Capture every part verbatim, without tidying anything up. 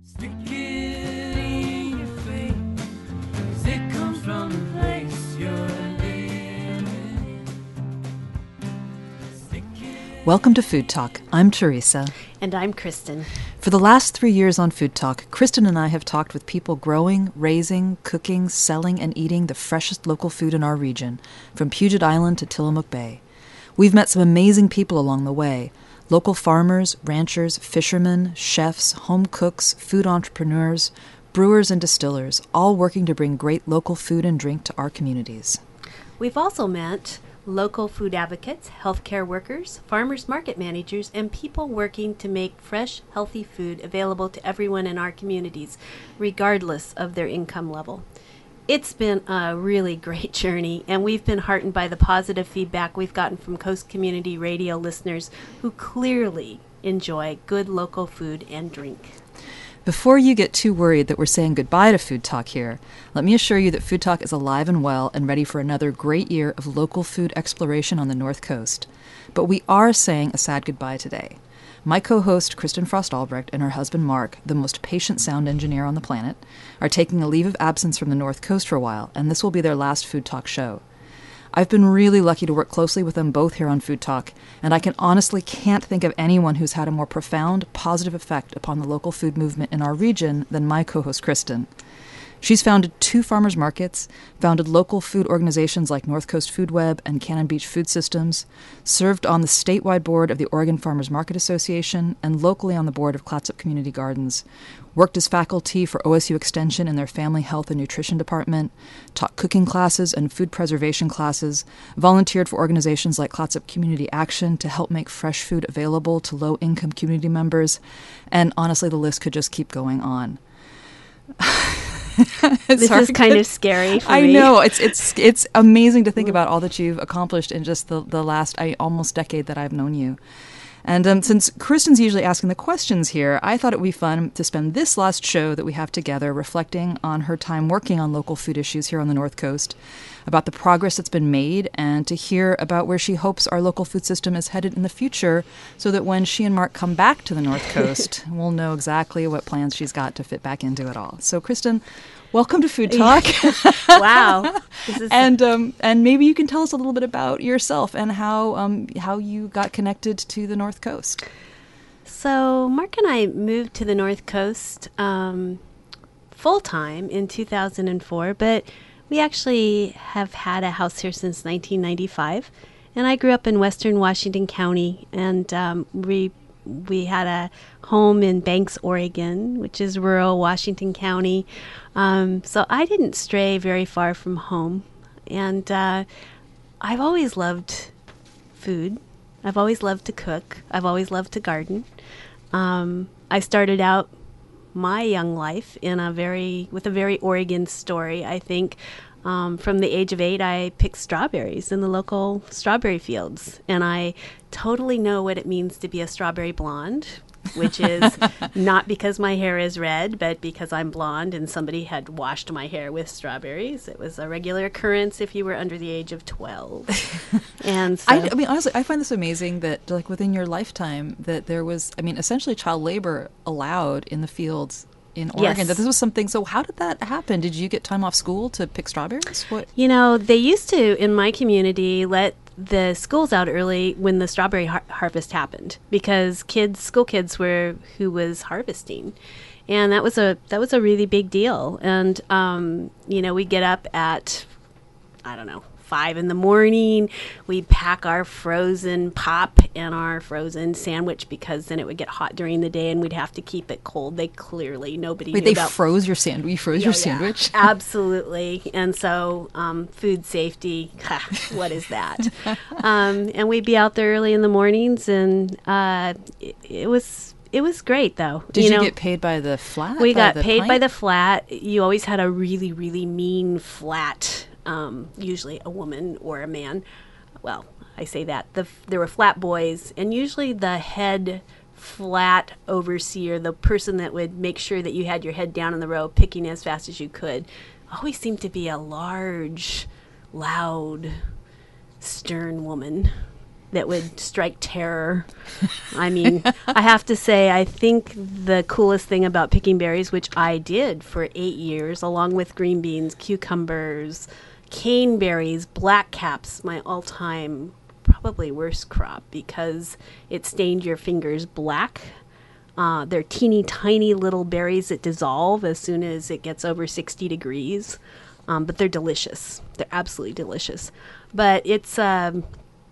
Stick it in your face, 'cause it comes from the place you're living. Stick it. Welcome to Food Talk. I'm Teresa. And I'm Kristen. For the last three years on Food Talk, Kristen and I have talked with people growing, raising, cooking, selling, and eating the freshest local food in our region, from Puget Island to Tillamook Bay. We've met some amazing people along the way. Local farmers, ranchers, fishermen, chefs, home cooks, food entrepreneurs, brewers, and distillers, all working to bring great local food and drink to our communities. We've also met local food advocates, healthcare workers, farmers market managers, and people working to make fresh, healthy food available to everyone in our communities, regardless of their income level. It's been a really great journey, and we've been heartened by the positive feedback we've gotten from Coast Community Radio listeners who clearly enjoy good local food and drink. Before you get too worried that we're saying goodbye to Food Talk here, let me assure you that Food Talk is alive and well and ready for another great year of local food exploration on the North Coast. But we are saying a sad goodbye today. My co-host, Kristen Frost Albrecht, and her husband, Mark, the most patient sound engineer on the planet, are taking a leave of absence from the North Coast for a while, and this will be their last Food Talk show. I've been really lucky to work closely with them both here on Food Talk, and I can honestly can't think of anyone who's had a more profound, positive effect upon the local food movement in our region than my co-host, Kristen. She's founded two farmers markets, founded local food organizations like North Coast Food Web and Cannon Beach Food Systems, served on the statewide board of the Oregon Farmers Market Association, and locally on the board of Clatsop Community Gardens, worked as faculty for O S U Extension in their Family Health and Nutrition Department, taught cooking classes and food preservation classes, volunteered for organizations like Clatsop Community Action to help make fresh food available to low-income community members, and honestly, the list could just keep going on. This is kind of scary for I me. know. It's it's it's amazing to think about all that you've accomplished in just the, the last I, almost decade that I've known you. And um, since Kristen's usually asking the questions here, I thought it would be fun to spend this last show that we have together reflecting on her time working on local food issues here on the North Coast, about the progress that's been made, and to hear about where she hopes our local food system is headed in the future, so that when she and Mark come back to the North Coast, we'll know exactly what plans she's got to fit back into it all. So, Kristen, welcome to Food Talk. Wow. This is and um, and maybe you can tell us a little bit about yourself and how um, how you got connected to the North Coast. So Mark and I moved to the North Coast um, full-time in two thousand four, but we actually have had a house here since nineteen ninety-five. And I grew up in western Washington County, and um, we we had a home in Banks, Oregon, which is rural Washington County. Um, so I didn't stray very far from home. And uh, I've always loved food. I've always loved to cook. I've always loved to garden. Um, I started out my young life in a very with a very Oregon story. I think um, from the age of eight, I picked strawberries in the local strawberry fields, and I totally know what it means to be a strawberry blonde, which is not because my hair is red, but because I'm blonde and somebody had washed my hair with strawberries. It was a regular occurrence if you were under the age of twelve. And so, I, I mean, honestly, I find this amazing that, like, within your lifetime, that there was, I mean, essentially child labor allowed in the fields in Oregon. Yes. That this was something. So, how did that happen? Did you get time off school to pick strawberries? What? You know, they used to, in my community, let the schools out early when the strawberry har- harvest happened, because kids, school kids were who was harvesting. And that was a that was a really big deal. And, um, you know, we get up at, I don't know, five in the morning. We pack our frozen pop and our frozen sandwich, because then it would get hot during the day and we'd have to keep it cold. They clearly, nobody Wait, knew they about froze your sandwich? You froze Oh, your yeah, sandwich? absolutely. And so um, food safety, ha, what is that? um, and we'd be out there early in the mornings, and uh, it, it was it was great, though. Did you, know, get paid by the flat? we by got the paid by pint? the flat. You always had a really, really mean flat, um, usually a woman or a man. Well, I say that. The, there were flat boys, and usually the head flat overseer, the person that would make sure that you had your head down in the row, picking as fast as you could, always seemed to be a large, loud, stern woman. that would strike terror. I mean, I have to say, I think the coolest thing about picking berries, which I did for eight years, along with green beans, cucumbers, caneberries, black caps, my all-time probably worst crop because it stained your fingers black. Uh, they're teeny tiny little berries that dissolve as soon as it gets over sixty degrees, um, but they're delicious. They're absolutely delicious. But it's um,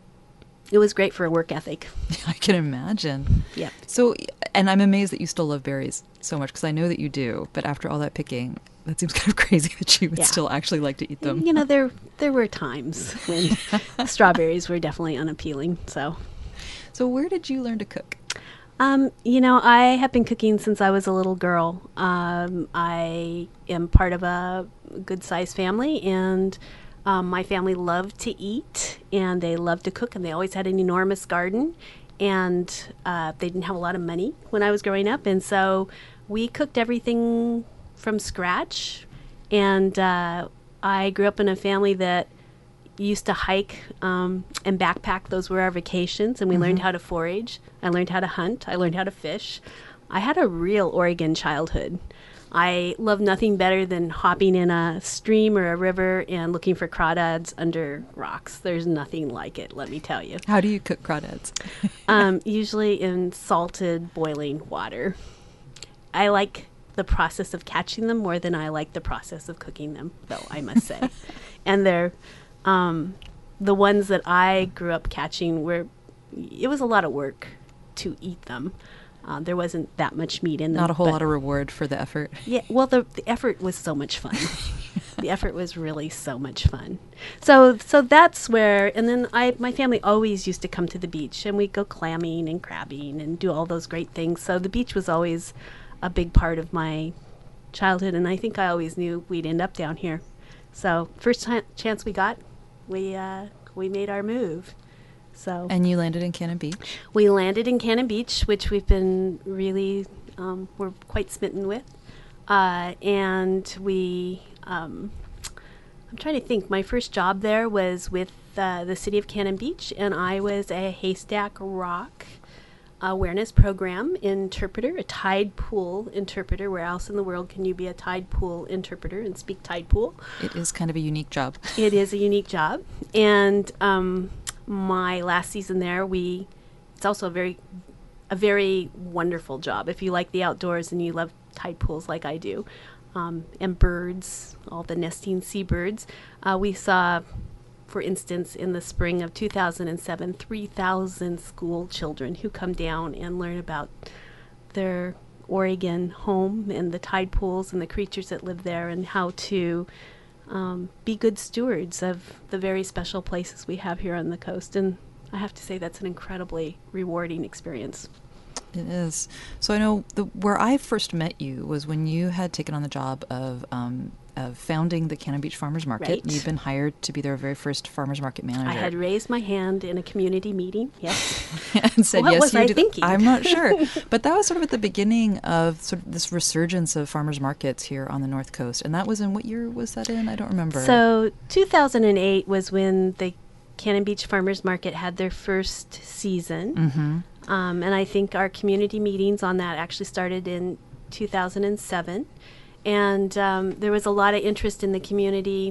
it was great for a work ethic. I can imagine. Yeah. So, and I'm amazed that you still love berries so much because I know that you do. But after all that picking, that seems kind of crazy that you would Yeah. still actually like to eat them. You know, there there were times when strawberries were definitely unappealing. So, So, where did you learn to cook? um, you know, I have been cooking since I was a little girl. Um, I am part of a good-sized family, and um, my family loved to eat, and they loved to cook, and they always had an enormous garden, and uh, they didn't have a lot of money when I was growing up, and so we cooked everything from scratch. And uh, I grew up in a family that used to hike um, and backpack. Those were our vacations, and we learned how to forage. I learned how to hunt. I learned how to fish. I had a real Oregon childhood. I love nothing better than hopping in a stream or a river and looking for crawdads under rocks. There's nothing like it, let me tell you. How do you cook crawdads? Um, usually in salted, boiling water. I like the process of catching them more than I like the process of cooking them, though, I must say. And they're um, the ones that I grew up catching were, it was a lot of work to eat them. Uh, there wasn't that much meat in them. Not a whole but- lot of reward for the effort. Yeah, well, the, the effort was so much fun. The effort was really so much fun. So, so that's where, and then I, my family always used to come to the beach, and we'd go clamming and crabbing and do all those great things. So the beach was always a big part of my childhood, and I think I always knew we'd end up down here. So first ti- chance we got, we uh, we made our move. So And you landed in Cannon Beach. we landed in Cannon Beach, which we've been really, um, we're quite smitten with. Uh, and we, um, I'm trying to think, my first job there was with uh, the city of Cannon Beach, and I was a Haystack Rock awareness program interpreter, a tide pool interpreter. Where else in the world can you be a tide pool interpreter and speak tide pool? It is kind of a unique job. It is a unique job. And um, my last season there, we it's also a very a very wonderful job. If you like the outdoors and you love tide pools like I do, um, and birds, all the nesting seabirds, uh, we saw, for instance, in the spring of two thousand seven, three thousand school children who come down and learn about their Oregon home and the tide pools and the creatures that live there, and how to um, be good stewards of the very special places we have here on the coast. And I have to say that's an incredibly rewarding experience. It is. So I know the where I first met you was when you had taken on the job of um, of founding the Cannon Beach Farmers Market. Right. You'd been hired to be their very first farmers market manager. I had raised my hand in a community meeting, yes. and said, What "Yes, was you I did." thinking? I'm not sure, but that was sort of at the beginning of sort of this resurgence of farmers markets here on the North Coast. And that was in what year was that in? I don't remember. So two thousand eight was when the Cannon Beach Farmers Market had their first season. Mm-hmm. Um, and I think our community meetings on that actually started in two thousand seven. And um, there was a lot of interest in the community,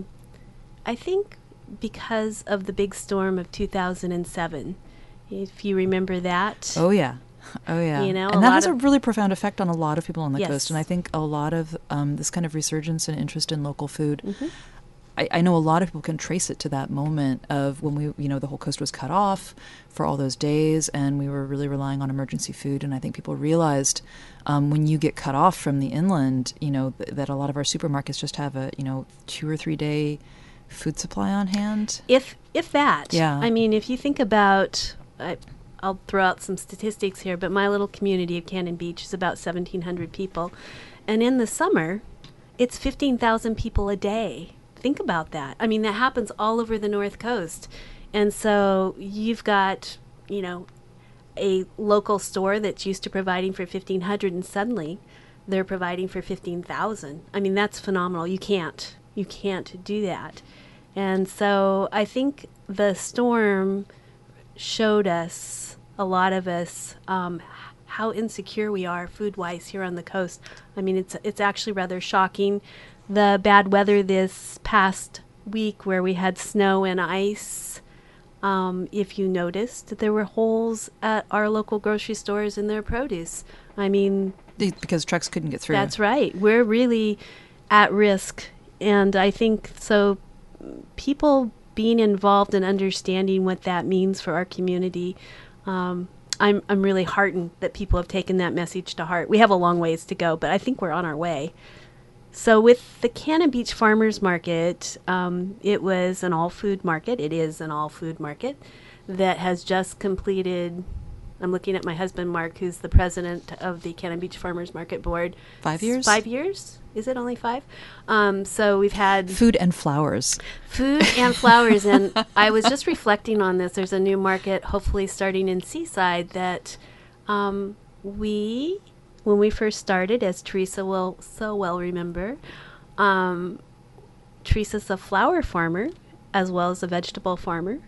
I think because of the big storm of two thousand seven, if you remember that. Oh yeah, oh yeah. You know, a and that lot has a of- really profound effect on a lot of people on the Yes. coast. And I think a lot of um, this kind of resurgence and interest in local food. Mhm. I, I know a lot of people can trace it to that moment of when we, you know, the whole coast was cut off for all those days, and we were really relying on emergency food. And I think people realized um, when you get cut off from the inland, you know, th- that a lot of our supermarkets just have a, you know, two or three day food supply on hand. If if that. Yeah. I mean, if you think about, I, I'll throw out some statistics here, but my little community of Cannon Beach is about seventeen hundred people. And in the summer, it's fifteen thousand people a day. Think about that. I mean, that happens all over the North Coast. And so you've got, you know, a local store that's used to providing for fifteen hundred, and suddenly they're providing for fifteen thousand. I mean, that's phenomenal. You can't, you can't do that. And so I think the storm showed us, a lot of us, um, how insecure we are food-wise here on the coast. I mean, it's it's actually rather shocking. The bad weather this past week where we had snow and ice, um, if you noticed, there were holes at our local grocery stores in their produce. I mean, The- because trucks couldn't get through. that's right. We're really at risk. And I think so people being involved and understanding what that means for our community, um, I'm I'm really heartened that people have taken that message to heart. We have a long ways to go, but I think we're on our way. So with the Cannon Beach Farmers Market, um, it was an all-food market. It is an all-food market that has just completed. I'm looking at my husband, Mark, who's the president of the Cannon Beach Farmers Market Board. Five years? Five years? Is it only five? Um, so we've had Food and flowers. food and flowers. And I was just reflecting on this. There's a new market, hopefully starting in Seaside, that um, we, when we first started, as Teresa will so well remember, um, Teresa's a flower farmer as well as a vegetable farmer.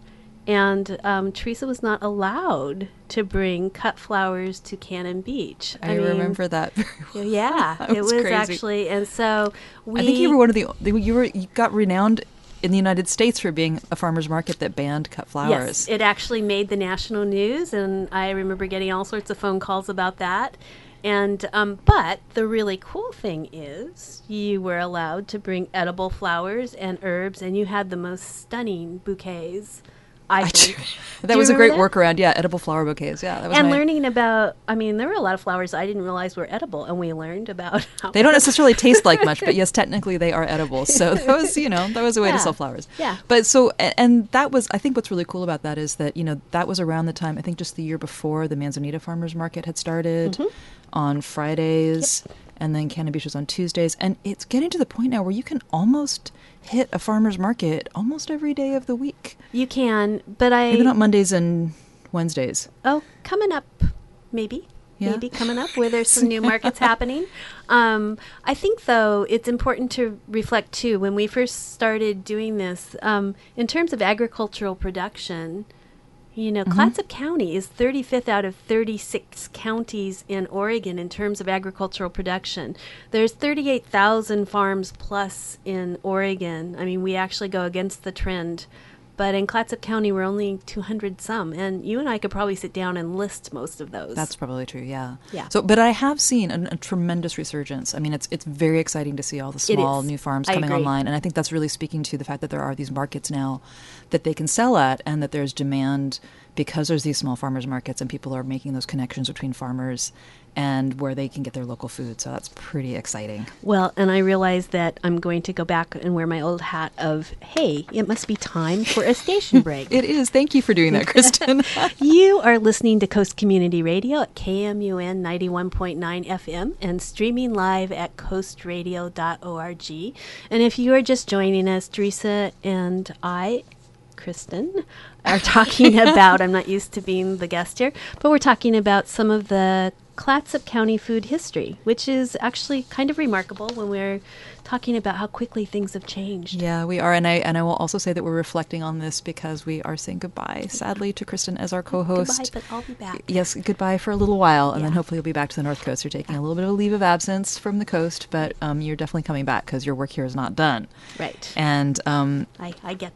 And um, Teresa was not allowed to bring cut flowers to Cannon Beach. I, remember that very well. Yeah, That it was was crazy. actually, and so we. I think you were one of the you were you got renowned in the United States for being a farmer's market that banned cut flowers. Yes, it actually made the national news, and I remember getting all sorts of phone calls about that. And um, but the really cool thing is you were allowed to bring edible flowers and herbs, and you had the most stunning bouquets. I I think. do- Do that you was a remember great that? workaround. Yeah, edible flower bouquets. Yeah, that was And my, learning about, I mean, there were a lot of flowers I didn't realize were edible, and we learned about how They don't necessarily taste like much, but yes, technically they are edible. So that was, you know, that was a way Yeah. to sell flowers. Yeah. But so, a- and that was, I think what's really cool about that is that, you know, that was around the time, I think just the year before the Manzanita Farmers Market had started Mm-hmm. on Fridays, and then Cannon Beach was on Tuesdays. And it's getting to the point now where you can almost hit a farmer's market almost every day of the week. You can, but I. Maybe not Mondays and Wednesdays. Oh, coming up, maybe. Yeah. Maybe coming up where there's some new markets happening. Um, I think, though, it's important to reflect, too, when we first started doing this, um, in terms of agricultural production, you know, Clatsop County is thirty-fifth out of thirty-six counties in Oregon in terms of agricultural production. There's thirty-eight thousand farms plus in Oregon. I mean, we actually go against the trend. But in Clatsop County, we're only two hundred some. And you and I could probably sit down and list most of those. That's probably true, yeah. Yeah. So, but I have seen a, a tremendous resurgence. I mean, it's it's very exciting to see all the It small is. new farms I coming agree. online, and I think that's really speaking to the fact that there are these markets now that they can sell at, and that there's demand because there's these small farmers markets, and people are making those connections between farmers and where they can get their local food. So that's pretty exciting. Well, and I realize that I'm going to go back and wear my old hat of, hey, it must be time for a station break. It is. Thank you for doing that, Kristen. You are listening to Coast Community Radio at K M U N ninety-one point nine F M and streaming live at coast radio dot org. And if you are just joining us, Teresa and I, Kristen, are talking about, I'm not used to being the guest here, but we're talking about some of the Clatsop County food history, which is actually kind of remarkable when we're talking about how quickly things have changed. Yeah, we are, and I and I will also say that we're reflecting on this because we are saying goodbye, sadly, to Kristen as our co-host. Goodbye, but I'll be back. Yes, goodbye for a little while, and then Yeah. hopefully you'll be back to the North Coast. You're taking a little bit of a leave of absence from the coast, but um, you're definitely coming back because your work here is not done. Right. And um, I, I get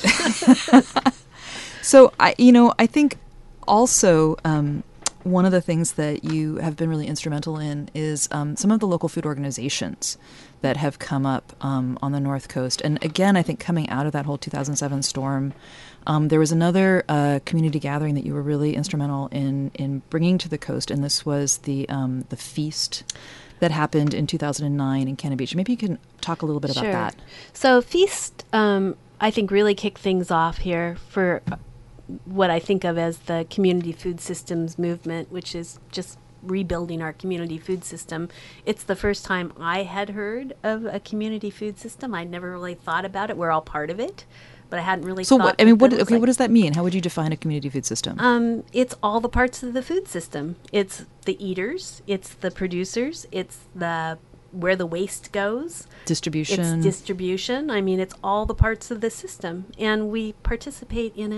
that. so, I, you know, I think also um, one of the things that you have been really instrumental in is um, some of the local food organizations that have come up um, on the North Coast. And again, I think coming out of that whole two thousand seven storm, um, there was another uh, community gathering that you were really instrumental in in bringing to the coast, and this was the um, the feast that happened in two thousand nine in Cannon Beach. Maybe you can talk a little bit about Sure. that. So Feast, um, I think, really kicked things off here for what I think of as the community food systems movement, which is just rebuilding our community food system. It's the first time I had heard of a community food system. I never really thought about it. We're all part of it, but I hadn't really So, thought what I mean, what that it was okay, like- what does that mean? How would you define a community food system? Um, it's all the parts of the food system. It's the eaters, it's the producers, it's the where the waste goes. Distribution. It's distribution. I mean, it's all the parts of the system, and we participate in it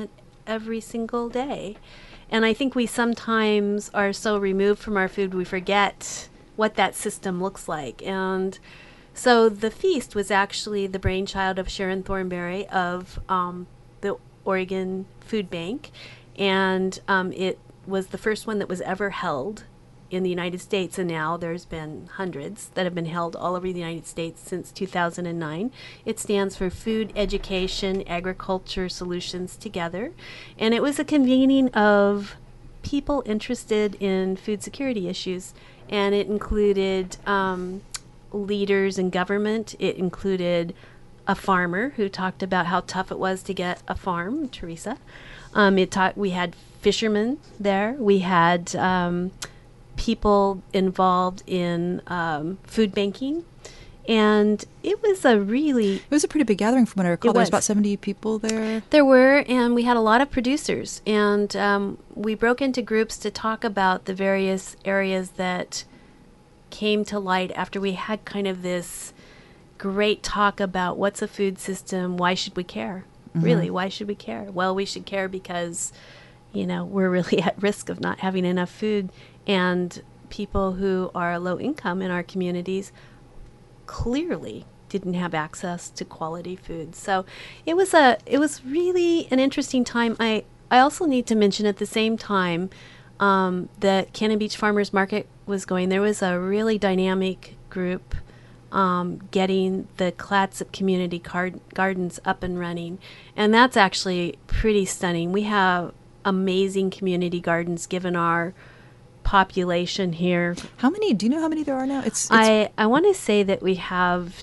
every single day. And I think we sometimes are so removed from our food we forget what that system looks like. And so the feast was actually the brainchild of Sharon Thornberry of um, the Oregon Food Bank. And um, it was the first one that was ever held in the United States, and now there's been hundreds that have been held all over the United States since two thousand nine. It stands for Food Education Agriculture Solutions Together, and it was a convening of people interested in food security issues, and it included um, leaders in government. It included a farmer who talked about how tough it was to get a farm, Teresa. Um, it taught, we had fishermen there. We had um, people involved in um, food banking. And it was a really... It was a pretty big gathering from what I recall. It There was was. about seventy people there. There were, and we had a lot of producers. And um, we broke into groups to talk about the various areas that came to light after we had kind of this great talk about what's a food system, why should we care? Mm-hmm. Really, why should we care? Well, we should care because, you know, we're really at risk of not having enough food. And people who are low income in our communities clearly didn't have access to quality food. So it was a it was really an interesting time. I, I also need to mention at the same time um, that Cannon Beach Farmers Market was going. There was a really dynamic group um, getting the Clatsop Community Card- Gardens up and running. And that's actually pretty stunning. We have amazing community gardens given our population here. How many? Do you know how many there are now? It's, it's I, I want to say that we have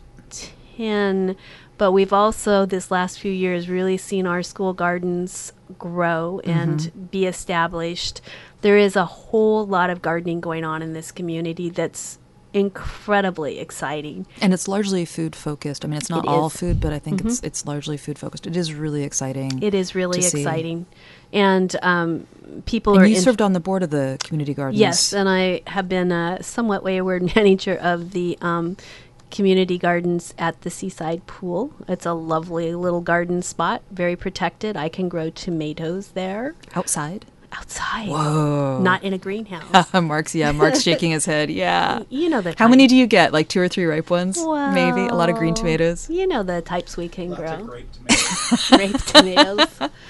ten, but we've also this last few years really seen our school gardens grow and Mm-hmm. be established. There is a whole lot of gardening going on in this community that's incredibly exciting. and it's largely food focused. I mean, it's not It all is. food, but I think it's it's largely food focused. It is really exciting. It is really to see. exciting. And um, people And are you in- served on the board of the community gardens. Yes, and I have been a somewhat wayward manager of the um, community gardens at the Seaside Pool. It's a lovely little garden spot, very protected. I can grow tomatoes there Outside. outside, Whoa. not in a greenhouse. Mark's, yeah, Mark's shaking his head. Yeah. You know the How many type- do you get? Like two or three ripe ones? Maybe? A lot of green Well, tomatoes? You know the types we can Lots of grow. grape tomatoes. Grape tomatoes.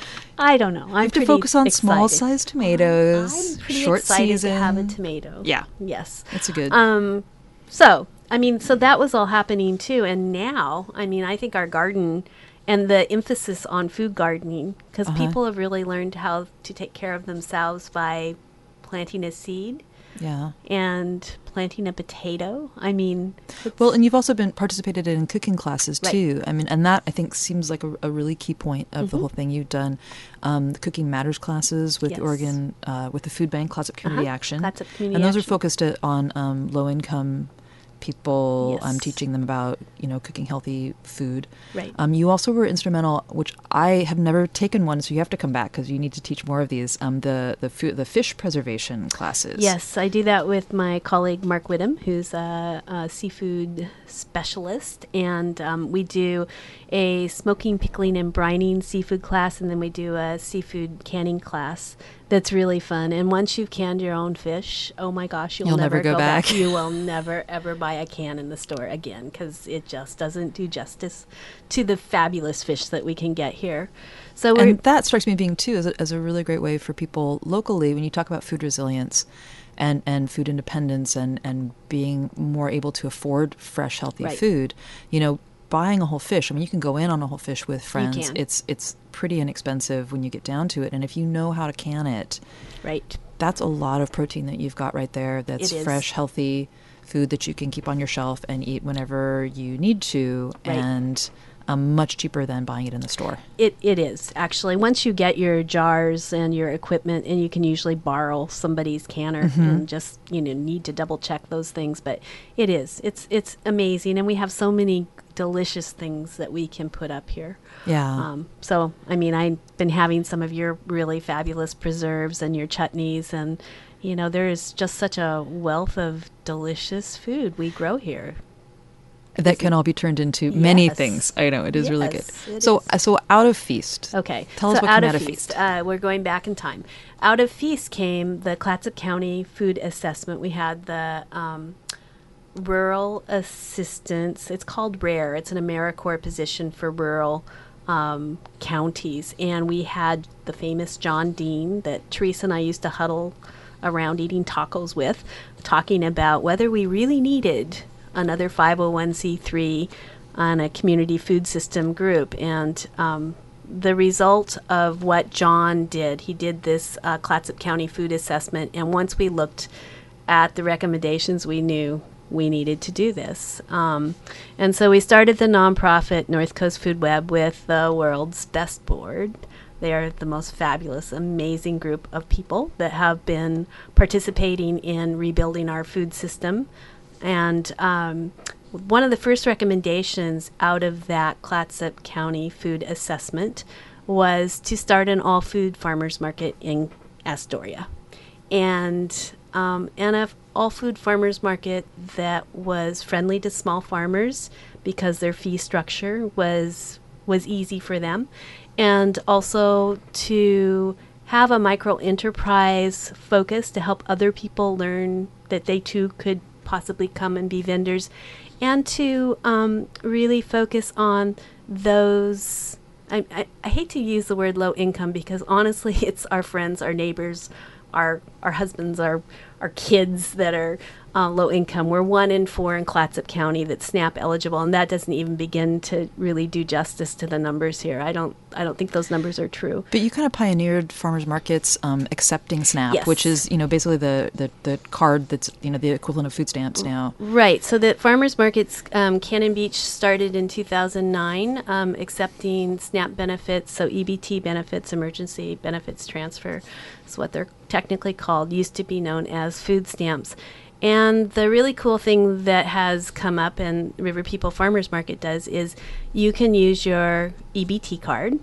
I don't know. I'm You have to pretty focus on excited. small-sized tomatoes. I'm pretty short excited season. to have a tomato. Yeah. Yes. That's a good. Um, so, I mean, so that was all happening too. And now, I mean, I think our garden and the emphasis on food gardening, because Uh-huh. people have really learned how to take care of themselves by planting a seed yeah. and planting a potato. I mean, it's- Well, and you've also been participated in cooking classes Right. too. I mean, and that I think seems like a, a really key point of the Mhm. whole thing you've done. Um, the Cooking Matters classes with Yes. Oregon, uh, with the Food Bank, Clatsop Community Uh-huh. Action, Clatsop Community and those are Action. focused at, on um, low income people. Um, Yes. teaching them about you know cooking healthy food. Right. Um, you also were instrumental, which I have never taken one, so you have to come back because you need to teach more of these. Um, the the fu- the fish preservation classes. Yes, I do that with my colleague Mark Whittam, who's a, a seafood specialist, and um, we do a smoking, pickling, and brining seafood class, and then we do a seafood canning class. That's really fun. And once you've canned your own fish, oh my gosh, you'll, You'll never go back. You will never ever buy a can in the store again because it just doesn't do justice to the fabulous fish that we can get here. So we're And that strikes me being too as a, as a really great way for people locally when you talk about food resilience and, and food independence and, and being more able to afford fresh, healthy Right. food. You know, buying a whole fish. I mean, you can go in on a whole fish with friends. can. It's it's pretty inexpensive when you get down to it. And if you know how to can it, right. that's a lot of protein that you've got right there. That's It is. fresh, healthy food that you can keep on your shelf and eat whenever you need to. Right. And um, much cheaper than buying it in the store. It it is actually. Once you get your jars and your equipment, and you can usually borrow somebody's canner Mm-hmm. and just you know need to double check those things. But it is. It's it's amazing, and we have so many delicious things that we can put up here. Yeah. Um, so I mean, I've been having some of your really fabulous preserves and your chutneys, and you know there is just such a wealth of delicious food we grow here. That can all be turned into many Yes. things. I know, it is really good. Yes, it So, is. uh, so out of Feast. Okay. Tell us so what out came of out of Feast. Feast. Uh, we're going back in time. Out of Feast came the Clatsop County Food Assessment. We had the um, Rural Assistance. It's called RARE. It's an AmeriCorps position for rural um, counties. And we had the famous John Dean that Teresa and I used to huddle around eating tacos with, talking about whether we really needed another five oh one c three on a community food system group. And um, the result of what John did, he did this uh, Clatsop County Food Assessment. And once we looked at the recommendations, we knew we needed to do this. Um, and so we started the nonprofit North Coast Food Web with the world's best board. They are the most fabulous, amazing group of people that have been participating in rebuilding our food system. And um, one of the first recommendations out of that Clatsop County Food Assessment was to start an all-food farmers market in Astoria. And um, and a all-food farmers market that was friendly to small farmers because their fee structure was was easy for them, and also to have a micro enterprise focus to help other people learn that they too could possibly come and be vendors, and to um, really focus on those. I, I, I hate to use the word low income because honestly, it's our friends, our neighbors, our our husbands, our our kids that are uh, low income. We're one in four in Clatsop County that's SNAP eligible, and that doesn't even begin to really do justice to the numbers here. I don't I don't think those numbers are true. But you kind of pioneered farmers markets um, accepting SNAP, Yes. which is, you know, basically the, the, the card that's, you know, the equivalent of food stamps now. Right. So the farmers markets, um, Cannon Beach started in two thousand nine, um, accepting SNAP benefits, so E B T benefits, emergency benefits transfer is what they're technically called, used to be known as food stamps. And the really cool thing that has come up and River People Farmers Market does is you can use your E B T card,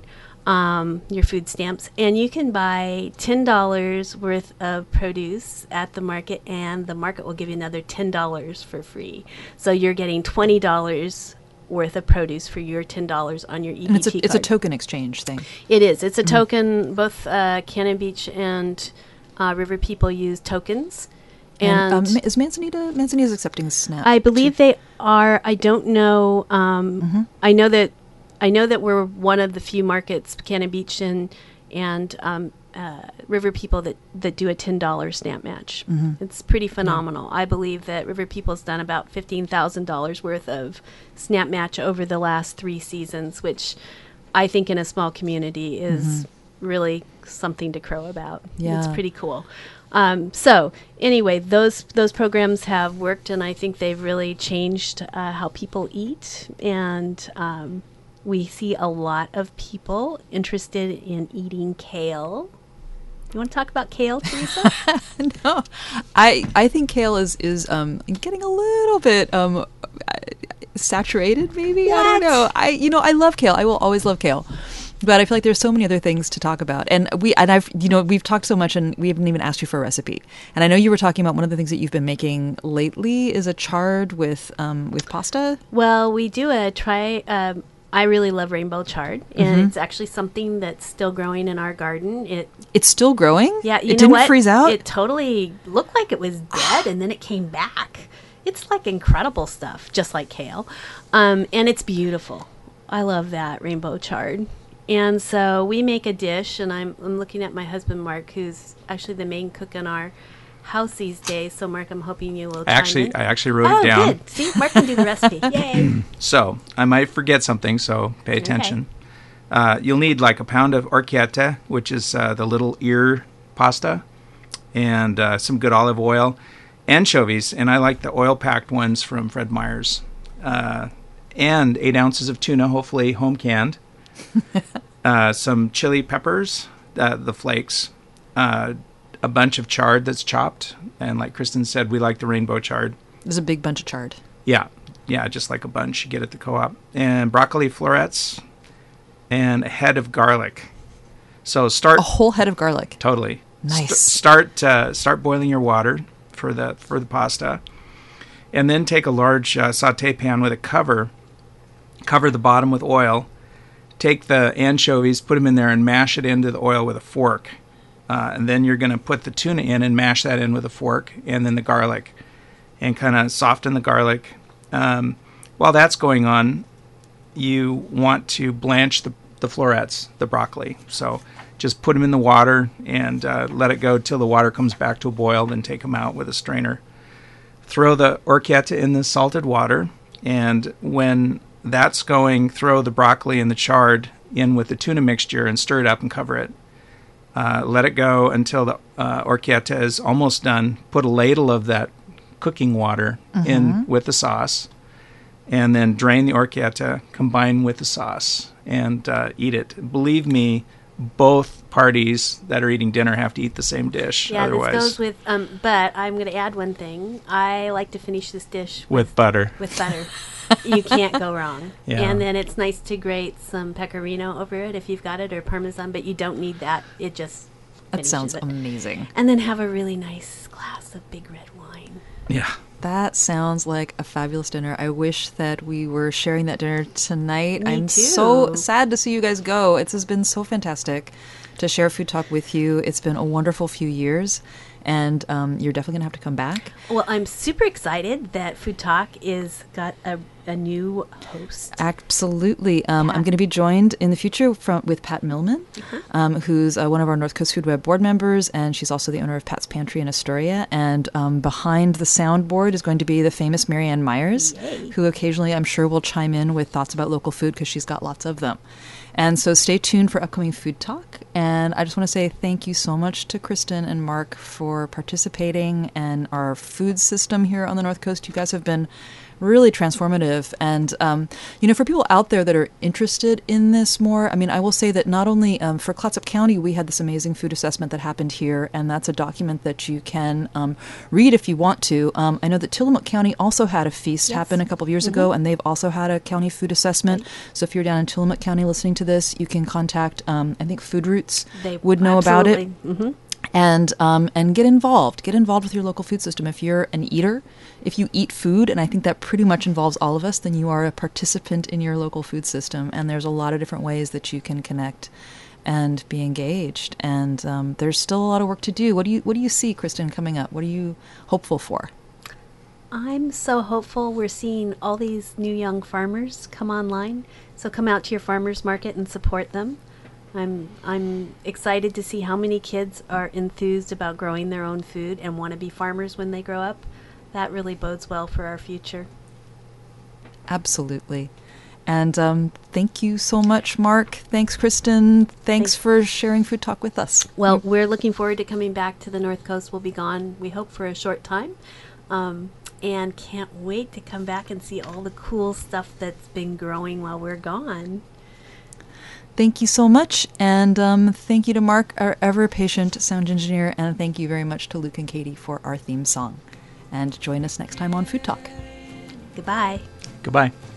um, your food stamps, and you can buy ten dollars worth of produce at the market, and the market will give you another ten dollars for free. So you're getting twenty dollars worth of produce for your ten dollars on your E B T And it's a, card. it's a token exchange thing. It is. It's a token. Both uh, Cannon Beach and uh, River People use tokens. And, And um, is Manzanita, Manzanita is accepting SNAP. I believe they are. I don't know. Um, Mhm. I know that I know that we're one of the few markets, Cannon Beach and and um, uh, River People, that, that do a ten dollar SNAP match. Mhm. It's pretty phenomenal. I believe that River People's done about fifteen thousand dollars worth of SNAP match over the last three seasons, which I think in a small community is really something to crow about. It's Yeah. pretty cool. Um, so anyway, those those programs have worked, and I think they've really changed uh, how people eat. And um, we see a lot of people interested in eating kale. You want to talk about kale, Teresa? No, I I think kale is is um getting a little bit um saturated. Maybe I don't What? know. I you know I love kale. I will always love kale, but I feel like there's so many other things to talk about. And we and I've you know we've talked so much, and we haven't even asked you for a recipe. And I know you were talking about one of the things that you've been making lately is a chard with um with pasta. Well, we do a try. Um, I really love rainbow chard, and Mhm. it's actually something that's still growing in our garden. It It's still growing. Yeah, you it know didn't what? freeze out. It totally looked like it was dead, and then it came back. It's like incredible stuff, just like kale, um, and it's beautiful. I love that rainbow chard. And so we make a dish, and I'm I'm looking at my husband Mark, who's actually the main cook in our house these days. So Mark, I'm hoping you will. I actually, chime in. I actually wrote oh, it down. good. See, Mark can do the recipe. Yay! So I might forget something, so pay attention. Uh, you'll need like a pound of orecchietta, which is uh, the little ear pasta, and uh, some good olive oil, anchovies, and I like the oil-packed ones from Fred Meyer's, uh, and eight ounces of tuna, hopefully home canned, uh, some chili peppers, uh, the flakes, uh, a bunch of chard that's chopped, and like Kristen said, we like the rainbow chard. There's a big bunch of chard. Yeah, yeah, just like a bunch you get at the co-op. And broccoli florets and a head of garlic. So start A whole head of garlic. totally. Nice. St- start uh, start boiling your water for the for the pasta. And then take a large uh, saute pan with a cover, cover the bottom with oil, take the anchovies, put them in there, and mash it into the oil with a fork. Uh, and then you're going to put the tuna in and mash that in with a fork, and then the garlic, and kind of soften the garlic. Um, while that's going on, you want to blanch the, the florets, the broccoli. So just put them in the water and uh, let it go till the water comes back to a boil, then take them out with a strainer. Throw the orecchietta in the salted water, and when that's going, throw the broccoli and the chard in with the tuna mixture and stir it up and cover it. Uh, let it go until the uh, orecchietta is almost done. Put a ladle of that cooking water mm-hmm. in with the sauce, and then drain the orecchietta, combine with the sauce, and uh, eat it. Believe me, both parties that are eating dinner have to eat the same dish. Yeah, otherwise, this goes with, um, but I'm going to add one thing. I like to finish this dish with, with butter. With butter. You can't go wrong. Yeah. And then it's nice to grate some pecorino over it if you've got it, or Parmesan, but you don't need that. It just That sounds it. amazing. And then have a really nice glass of big red wine. Yeah. That sounds like a fabulous dinner. I wish that we were sharing that dinner tonight. Me I'm too. so sad to see you guys go. It has been so fantastic to share Food Talk with you. It's been a wonderful few years, and um, you're definitely going to have to come back. Well, I'm super excited that Food Talk is got a, a new host. Absolutely. Um, I'm going to be joined in the future from with Pat Millman, uh-huh. um, who's uh, one of our North Coast Food Web board members, and she's also the owner of Pat's Pantry in Astoria. And um, behind the soundboard is going to be the famous Marianne Myers, Yay. who occasionally I'm sure will chime in with thoughts about local food because she's got lots of them. And so stay tuned for upcoming Food Talk. And I just want to say thank you so much to Kristen and Mark for participating in our food system here on the North Coast. You guys have been really transformative. And, um, you know, for people out there that are interested in this more, I mean, I will say that not only um, for Clatsop County, we had this amazing food assessment that happened here, and that's a document that you can um, read if you want to. Um, I know that Tillamook County also had a feast Yes. happen a couple of years Mm-hmm. ago, and they've also had a county food assessment. So if you're down in Tillamook County listening to this, you can contact, um, I think, Food Roots They would know about it. Mm-hmm. And um, and get involved. Get involved with your local food system. If you're an eater, if you eat food, and I think that pretty much involves all of us, then you are a participant in your local food system. And there's a lot of different ways that you can connect and be engaged. And um, there's still a lot of work to do. What do you What do you see, Kristen, coming up? What are you hopeful for? I'm so hopeful. We're seeing all these new young farmers come online. So come out to your farmers market and support them. I'm I'm excited to see how many kids are enthused about growing their own food and want to be farmers when they grow up. That really bodes well for our future. Absolutely. And um, thank you so much, Mark. Thanks, Kristen. Thanks, Thanks. for sharing Food Talk with us. Well, we're looking forward to coming back to the North Coast. We'll be gone, we hope, for a short time. Um, and can't wait to come back and see all the cool stuff that's been growing while we're gone. Thank you so much, and um, thank you to Mark, our ever-patient sound engineer, and thank you very much to Luke and Katie for our theme song. And join us next time on Food Talk. Goodbye. Goodbye.